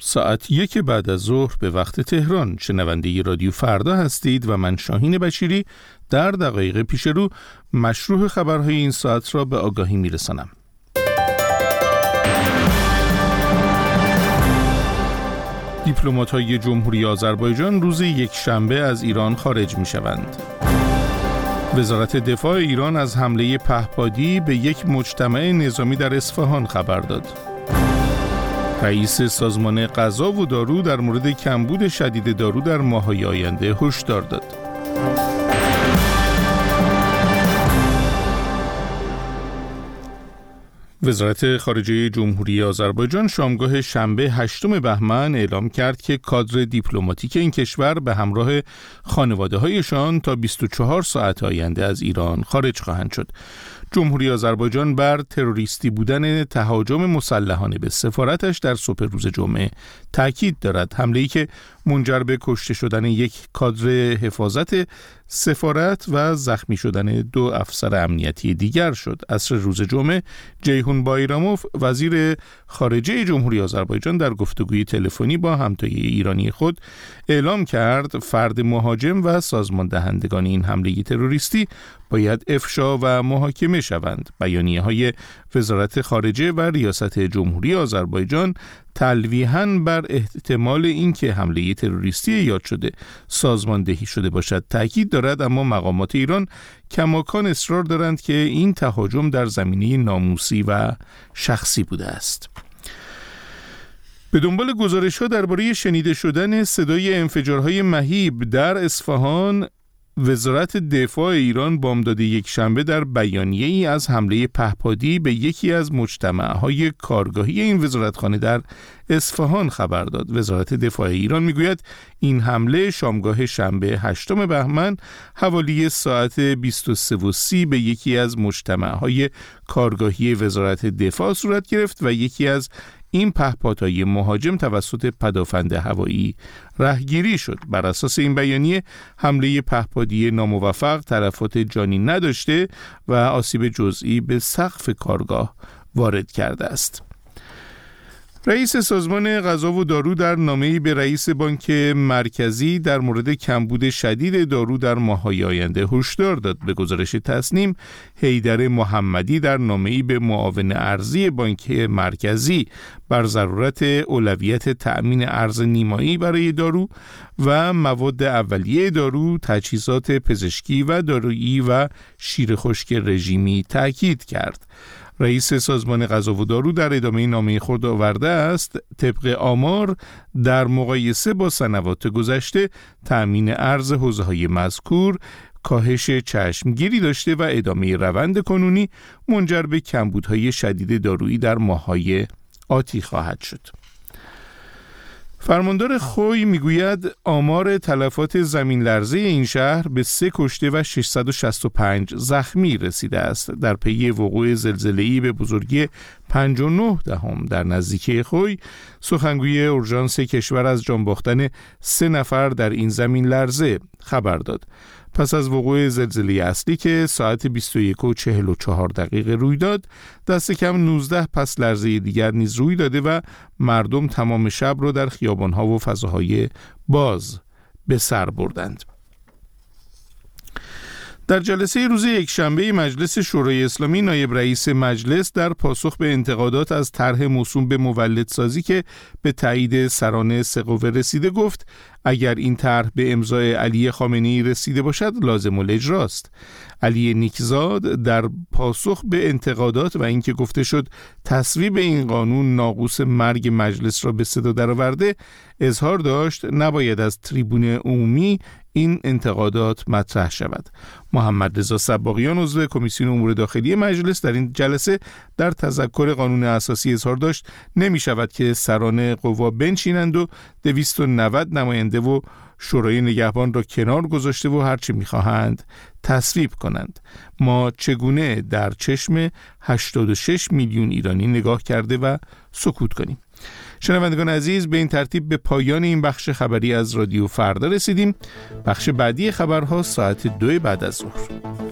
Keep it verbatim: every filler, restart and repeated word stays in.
ساعت یک بعد از ظهر به وقت تهران. شنونده رادیو فردا هستید و من شاهین بشیری در دقایق پیش رو مشروع خبرهای این ساعت را به آگاهی میرسانم. دیپلمات‌های جمهوری آذربایجان روز یکشنبه از ایران خارج می‌شوند. وزارت دفاع ایران از حمله پهپادی به یک مجتمع نظامی در اصفهان خبر داد. رئیس سازمان غذا و دارو در مورد کمبود شدید دارو در ماه‌های آینده هشدار داد. وزارت خارجه جمهوری آذربایجان شامگاه شنبه هشتم بهمن اعلام کرد که کادر دیپلماتیک این کشور به همراه خانواده‌هایشان تا بیست و چهار ساعت آینده از ایران خارج خواهند شد. جمهوری آذربایجان بر تروریستی بودن تهاجم مسلحانه به سفارتش در صبح روز جمعه تاکید دارد. حمله‌ای که منجر به کشته شدن یک کادر حفاظت سفارت و زخمی شدن دو افسر امنیتی دیگر شد. عصر روز جمعه جیهون بایراموف وزیر خارجه جمهوری آذربایجان در گفتگوی تلفنی با همتای ایرانی خود اعلام کرد فرد مهاجم و سازمان دهندگان این حمله تروریستی باید افشا و محاکمه شوند. بیانیه‌های وزارت خارجه و ریاست جمهوری آذربایجان تلویحاً بر احتمال اینکه حمله تروریستی یاد شده سازماندهی شده باشد تاکید دارد، اما مقامات ایران کماکان اصرار دارند که این تهاجم در زمینه ناموسی و شخصی بوده است. به دنبال گزارش‌ها درباره شنیده شدن صدای انفجارهای مهیب در اصفهان، وزارت دفاع ایران بامداد یک شنبه در بیانیه‌ای از حمله پهپادی به یکی از مجتمع‌های کارگاهی این وزارتخانه در اصفهان خبر داد. وزارت دفاع ایران میگوید این حمله شامگاه شنبه هشتم بهمن حوالی ساعت بیست و سه و سی به یکی از مجتمع‌های کارگاهی وزارت دفاع صورت گرفت و یکی از این پهپادهای مهاجم توسط پدافند هوایی رهگیری شد. بر اساس این بیانیه حمله پهپادی ناموفق تلفات جانی نداشته و آسیب جزئی به سقف کارگاه وارد کرده است. رئیس سازمان غذا و دارو در نامه‌ای به رئیس بانک مرکزی در مورد کمبود شدید دارو در ماه‌های آینده هشدار داد. به گزارش تصنیم، حیدر محمدی در نامه‌ای به معاون ارزی بانک مرکزی بر ضرورت اولویت تأمین ارز نیمایی برای دارو و مواد اولیه دارو، تجهیزات پزشکی و دارویی و شیر خشک رژیمی تاکید کرد. رئیس سازمان غذا و دارو در ادامه نامه خود آورده است طبق آمار در مقایسه با سنوات گذشته تأمین ارز حوزه‌های مذکور کاهش چشمگیری داشته و ادامه روند کنونی منجر به کمبودهای شدید دارویی در ماه‌های آتی خواهد شد. فرماندار خوی میگوید آمار تلفات زمین لرزه این شهر به سه کشته و ششصد و شصت و پنج زخمی رسیده است. در پی وقوع زلزله‌ای به بزرگی پنج و نه دهم در نزدیکی خوی، سخنگوی اورژانس کشور از جان باختن سه نفر در این زمین لرزه خبر داد. پس از وقوع زلزله اصلی که ساعت بیست و یک و چهل و چهار دقیقه روی داد، دست کم نوزده پس لرزه دیگر نیز روی داده و مردم تمام شب را در خیابان‌ها و فضاهای باز به سر بردند. در جلسه روز یکشنبه مجلس شورای اسلامی، نایب رئیس مجلس در پاسخ به انتقادات از طرح موسوم به مولدسازی که به تایید سران سه قوه رسیده گفت اگر این طرح به امضای علی خامنه‌ای رسیده باشد لازم الاجراست. علی نیکزاد در پاسخ به انتقادات و اینکه گفته شد تصویب این قانون ناقوس مرگ مجلس را به صدا درآورده، اظهار داشت نباید از تریبون عمومی این انتقادات مطرح شود. محمد رضا صباغیان عضو کمیسیون امور داخلی مجلس در این جلسه در تذکر قانون اساسی اظهار داشت نمی شود که سران قوا بنشینند و دویست و نود نماینده و شورای نگهبان را کنار گذاشته و هرچی می‌خواهند تصویب کنند. ما چگونه در چشم هشتاد و شش میلیون ایرانی نگاه کرده و سکوت کنیم؟ شنوندگان عزیز، به این ترتیب به پایان این بخش خبری از رادیو فردا رسیدیم. بخش بعدی خبرها ساعت دو بعد از ظهر.